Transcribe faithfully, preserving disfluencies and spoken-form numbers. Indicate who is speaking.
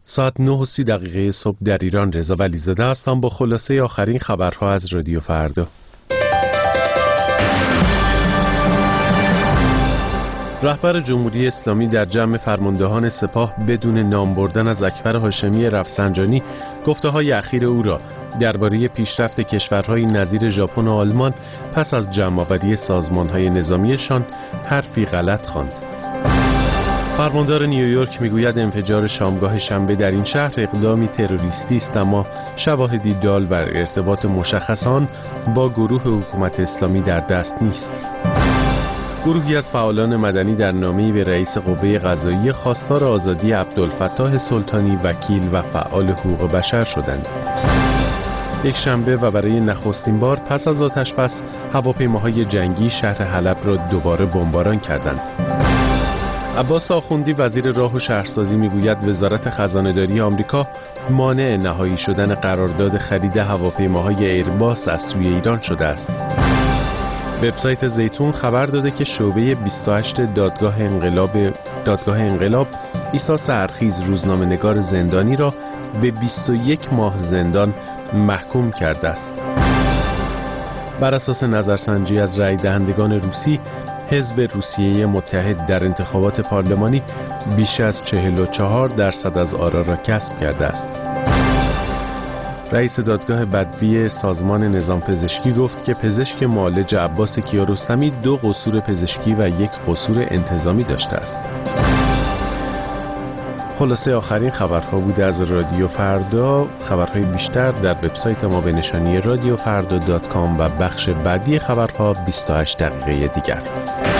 Speaker 1: ساعت نه و سی دقیقه صبح در ایران. رضا ولیزاده هستم با خلاصه آخرین خبرها از رادیو فردا. رهبر جمهوری اسلامی در جمع فرماندهان سپاه بدون نام بردن از اکبر هاشمی رفسنجانی گفته‌های اخیر او را درباره پیشرفت کشورهای نظیر ژاپن و آلمان پس از جمع‌آوری سازمان‌های نظامیشان حرفی غلط خواند. فرماندار نیویورک میگوید انفجار شامگاه شنبه در این شهر اقدامی تروریستی است، اما شواهدی دال بر ارتباط مشخص آن با گروه حکومت اسلامی در دست نیست. گروهی از فعالان مدنی در نامه‌ای به رئیس قوه قضاییه خواستار آزادی عبدالفتاح سلطانی وکیل و فعال حقوق بشر شدند. یک شنبه و برای نخستین بار پس از آتش‌بس هواپیماهای جنگی شهر حلب را دوباره بمباران کردند. عباس آخوندی وزیر راه و شهرسازی میگوید وزارت خزانه‌داری آمریکا مانع نهایی شدن قرارداد خرید هواپیماهای ایرباس از سوی ایران شده است. وبسایت زیتون خبر داده که شعبه بیست و هشت دادگاه انقلاب دادگاه انقلاب عیسی سحرخیز روزنامه‌نگار زندانی را به بیست و یک ماه زندان محکوم کرده است. بر اساس نظرسنجی از رای دهندگان روسی، حزب روسیه متحد در انتخابات پارلمانی بیش از چهل و چهار درصد از آرا را کسب کرده است. رئیس دادگاه بدوی سازمان نظام پزشکی گفت که پزشک معالج عباس کیارستمی دو قصور پزشکی و یک قصور انتظامی داشته است. خلاصه آخرین خبرها بوده از رادیو فردا. خبرهای بیشتر در وبسایت ما به نشانی رادیو فردا دات کام و بخش بعدی خبرها بیست و هشت دقیقه دیگر.